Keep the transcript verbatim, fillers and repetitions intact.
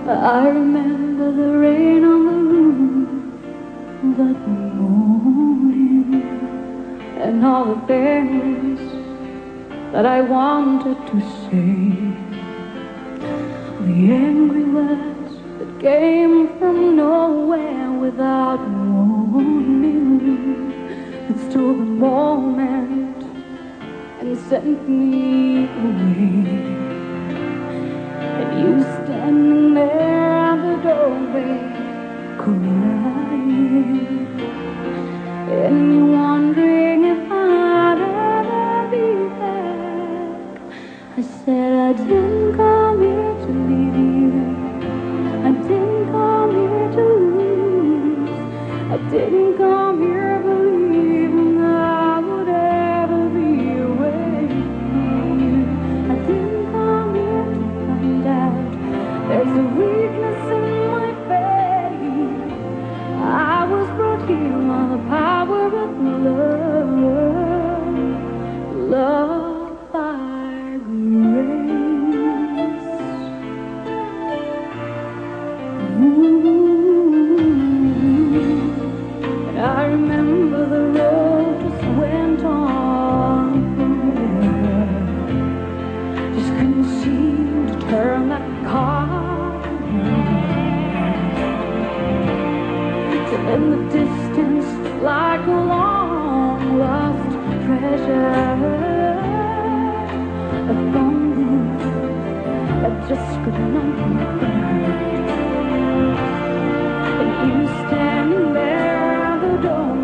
I remember the rain on the roof that morning, and all the things that I wanted to say, the angry words that came from nowhere without warning, that stole the moment and sent me away. And you standing there at the doorway crying, and you wondering if I'd ever be back. I said I didn't come here to leave, I didn't come here to lose, I didn't come here believing that I would ever be away from you. I didn't come here to find out there's a weakness in my faith. I was brought here by the power of love, love by grace. Ooh. And I remember the road just went on forever. Just couldn't seem to turn that car till in the distance, like a long lost treasure, a phone booth that just could not be found, and you standing there at the door